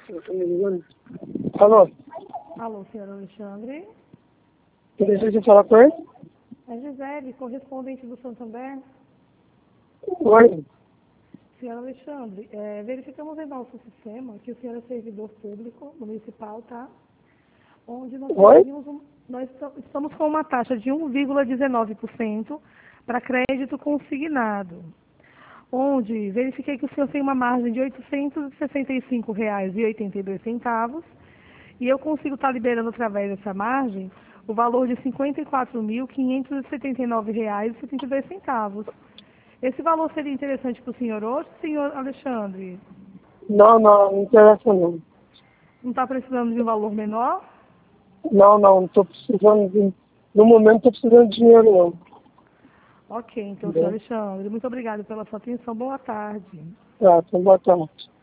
Alô? Alô, senhor Alexandre? Eu desejo falar com ele? É Gisele, correspondente do Santander. Oi? Senhor Alexandre, verificamos em nosso sistema que o senhor é servidor público municipal, tá? Onde nós Oi? estamos com uma taxa de 1,19% para crédito consignado. Onde verifiquei que o senhor tem uma margem de R$ 865,82 e eu consigo estar liberando através dessa margem o valor de R$ 54.579,72. Esse valor seria interessante para o senhor hoje, senhor Alexandre? Não interessa não. Não está precisando de um valor menor? Não estou precisando no momento estou precisando de dinheiro não. Ok, então, senhor Entendeu? Alexandre, muito obrigada pela sua atenção. Boa tarde. Tá, então boa tarde.